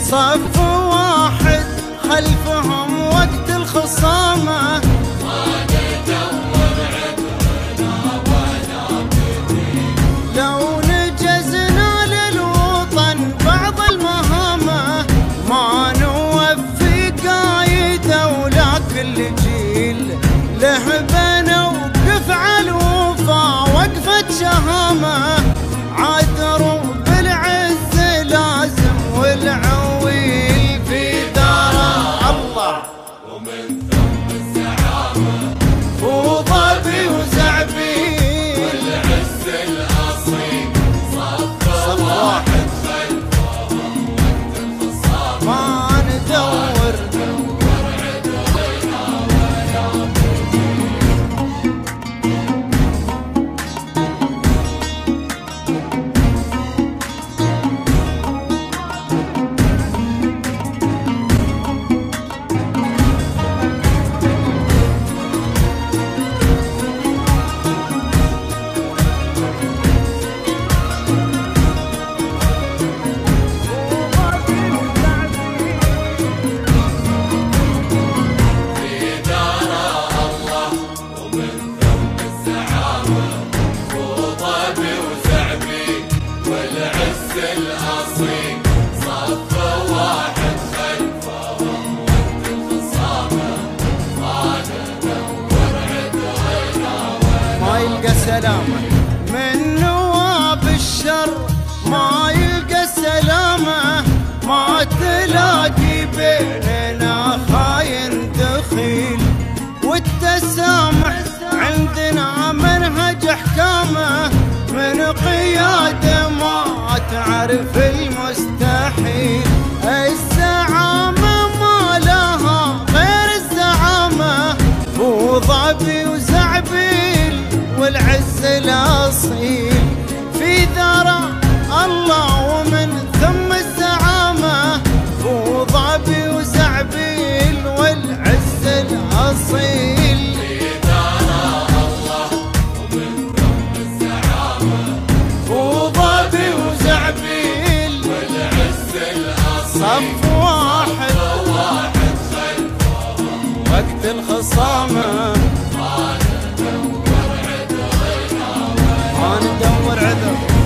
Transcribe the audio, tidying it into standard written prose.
صف واحد خلفهم وقت الخصامة، ما ندور عدونا ولا بدين. لو نجزنا للوطن بعض المهامة، ما نوفي قايده ولا كل جيل له بنوقف على الوفا وقفة شهامة. عذروا بالعز لازم والعويل في دار الله، ومن ثم الزعامة وضبي وزعبيل والعز الأصيل. صف واحد خلفهم وقت الخصامة، ما ندور عدونا ولا بدين. في دار الله ومن ثم الزعامة، وضبي وزعبي والعز الأصيل. صف واحد خلفهم وقت الخصامة، ما ندور عدونا ما يلقى سلامة من نواب الشر، ما يلقى سلامة. ما تلاقي بيننا خاين دخيل، والتسامح عندنا منهج احكامه. من قيادة ما تعرف المستحيل، الزعامة ما لها غير الزعامة. وضبي وزعبيل والعز الأصيل في ذرى الله ومن ثم الزعامة. وضبي وزعبيل والعز الأصيل في دار الله ومن ثم الزعامة، وضبي وزعبيل والعز الأصيل. صف واحد واحد خلفهم وقت الخصامة، ما ندور عدونا ما ندور عذر